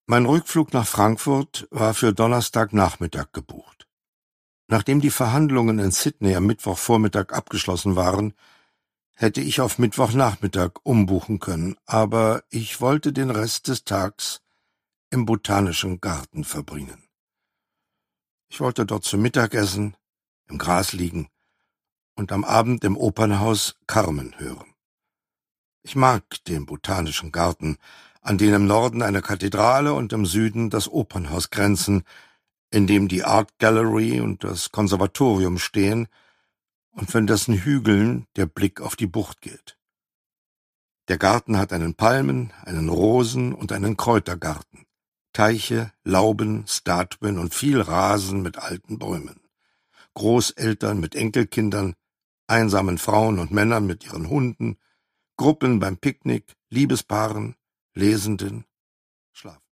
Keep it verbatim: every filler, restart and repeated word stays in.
Mein Rückflug nach Frankfurt war für Donnerstagnachmittag gebucht. Nachdem die Verhandlungen in Sydney am Mittwochvormittag abgeschlossen waren, hätte ich auf Mittwochnachmittag umbuchen können, aber ich wollte den Rest des Tags im Botanischen Garten verbringen. Ich wollte dort zu Mittag essen, im Gras liegen und am Abend im Opernhaus Carmen hören. Ich mag den Botanischen Garten, an den im Norden eine Kathedrale und im Süden das Opernhaus grenzen, in dem die Art Gallery und das Konservatorium stehen und von dessen Hügeln der Blick auf die Bucht geht. Der Garten hat einen Palmen-, einen Rosen- und einen Kräutergarten, Teiche, Lauben, Statuen und viel Rasen mit alten Bäumen, Großeltern mit Enkelkindern, einsamen Frauen und Männern mit ihren Hunden, Gruppen beim Picknick, Liebespaaren, Lesenden, Schlaf.